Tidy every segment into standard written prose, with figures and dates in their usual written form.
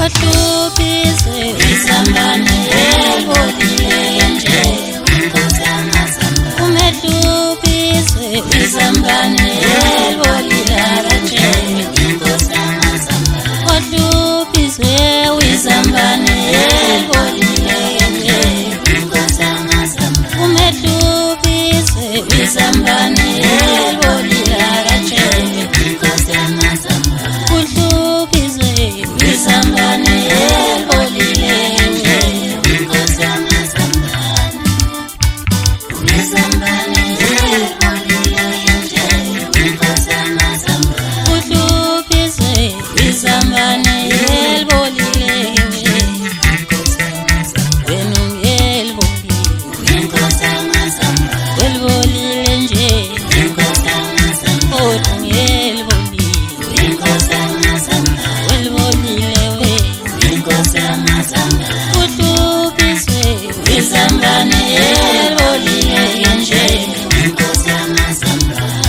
Wahluphiswe izambane elbolile nje inkosi yamazambane. Umehlupiswe izambane elbolile nje inkosi yamazambane. Wahluphiswe izambane elbolile nje inkosi yamazambane. Umehlupiswe izambane elbolile nje inkosi yamazambane. Uhluphiswe izambane elbolile nje inkosi yamazambane. Izambane elbolile nje inkosi yamazambane. Uhluphiswe izambane elbolile nje inkosi yamazambane. Wena elbolile inkosi yamazambane. Elbolile nje inkosi yamazambane. Kodwa elbolile inkosi yamazambane. Elbolile we inkosi yamazambane. Uhluphiswe izambane elbolile nje inkosi yamazambane.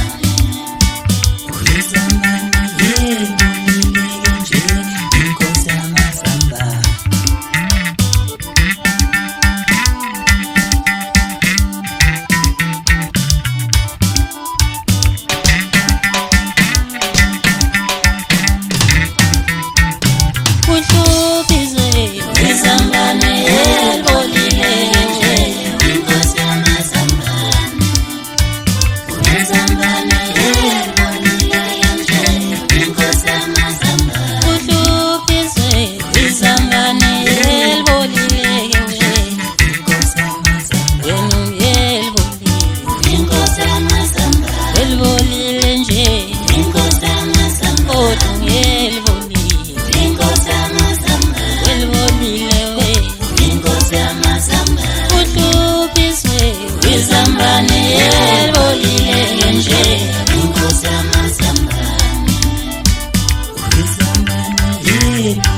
Izambane elbolile nje inkosi yamazambane. Uhluphiswe izambane elbolile nje inkosi yamazambane. Izambane elbolile nje inkosi yamazambane. Uhluphiswe izambane elbolile nje inkosi yamazambane. Wena elbolile inkosi yamazambane. Elbolile nje inkosi yamazambane. Kodwa elbolile inkosi yamazambane. Elbolile we inkosi yamazambane. Uhluphiswe izambane elbolile nje inkosi yamazambane. Izambane